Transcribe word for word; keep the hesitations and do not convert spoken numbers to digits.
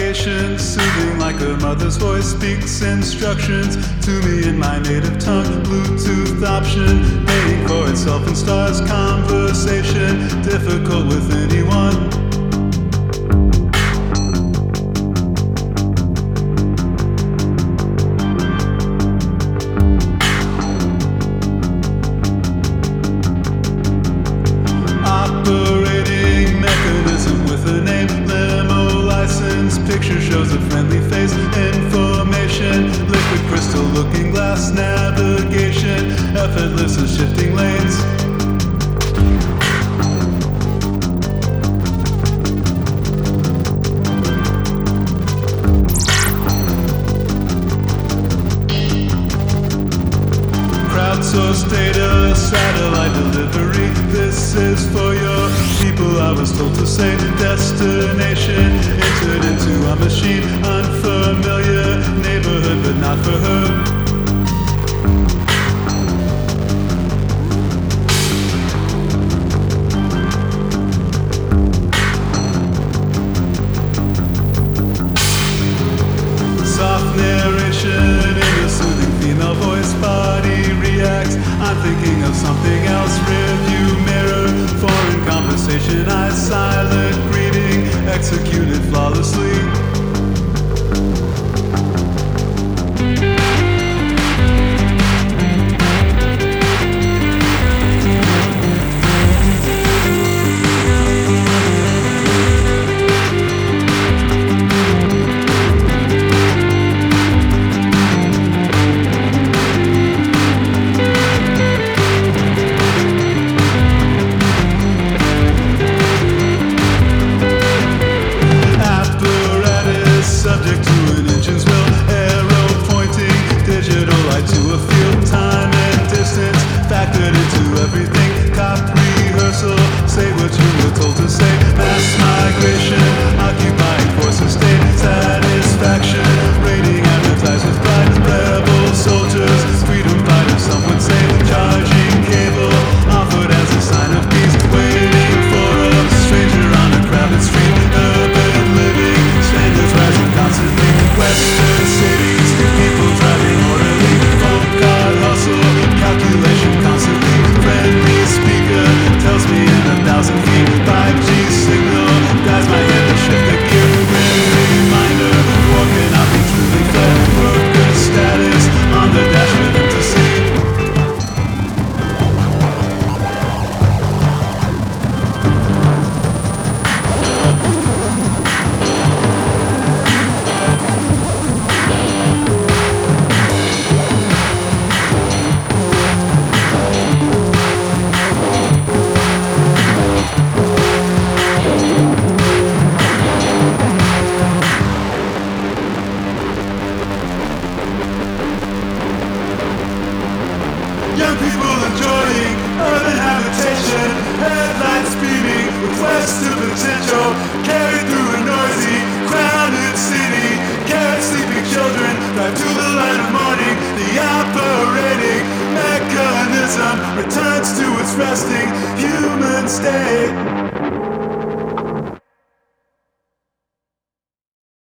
navigation, soothing like a mother's voice, speaks instructions to me in my native tongue. Bluetooth option, paying for itself in stars. Conversation, difficult with anyone. Picture shows a friendly face, information, liquid crystal looking glass, navigation, effortless as shifting lanes. Crowdsourced data, satellite delivery. This is for your people, I was told to say. Destination, entered into a machine. Unfamiliar neighborhood, but not for her. Soft narration in a soothing female voice, body reacts. I'm thinking of something else. Rearview mirror, foreign conversation, eyes silent greeting, executed flawlessly. Subject to an engine's will, arrow pointing, digital light to a field, time and distance, factored into everything, cop rehearsal, say what you were told to say, mass migration, occupying forces, state satisfaction, rating advertised with pride, rebel soldiers, freedom fighters, some would say, charging cable, offered as a sign of peace, waiting for a stranger on a crowded street, urban living, standards rising constantly. Western cities, people driving orderly. Phone card hustle, calculation constantly. Friendly speaker tells me in a thousand feet. five G signal guides my hand to shift the gear. Reminder, war cannot be truly fled. Worker status on the dash for them to see. Young people enjoying urban habitation, headlights beaming with quest to potential, carried through a noisy, crowded city, carried sleeping children, drive to the light of morning. The operating mechanism returns to its resting human state.